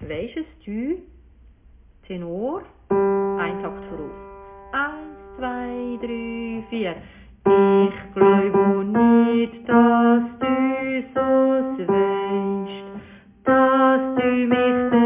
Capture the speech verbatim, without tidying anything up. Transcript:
Weiches Du, Tenor, ein Takt voraus. Eins, zwei, drei, vier. Ich glaube nicht, dass du so weißt, dass du mich